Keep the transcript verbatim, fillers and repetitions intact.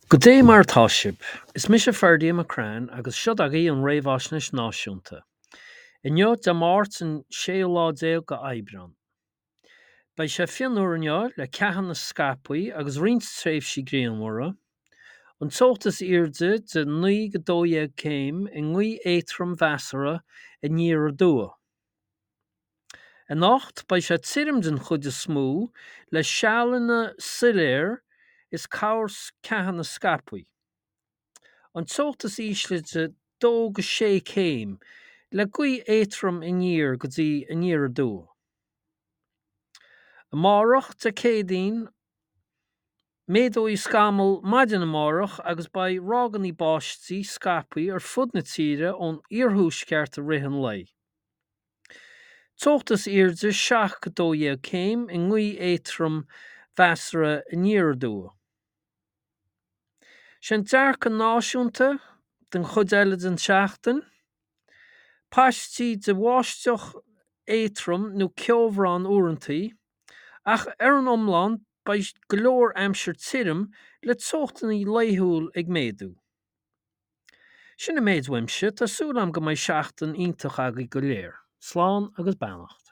Go dté mar tá sib, is mis a ferdaí am crán agus siod agaí an réomhhaisnis náisiúnta. Inniu de máirt an séoládéal go Aibreán. Bei sé fianúr inniu le ceathan na scapaí agus rint tréimh sí gréanmhara, an tótas irde de naoi go dóiag céim i ngui éitrim mheasara i níor dua. In nacht bei sé tirim den chud is smú le sealanna siléir is cabhars ceathan na scapaí. An tótas ísleide dó go sé céim le gaoi éitrim i níor go dtí i níor dua. Amárach de céadaoin méadú í scamal maidir na márach agus ba ráganí báistí scapaí ar fud na tíre ón iarthús ceart a rithean lei. Tótas irde seach go dóiag céim i ngui éitrim mheasara i níor dua. Sin dearca náisiúnta den chud eile den seachtain, paistí de bháisteach éitrim nó ceomhrán uaireantaí, ach ar an iomlán ba go leor aimsir tirim le teachtaí laethúil ag méadú. Sin a méid weimse tásúil am go mbeidh seachtain iontach agaibh go léir. Slán agus beannacht.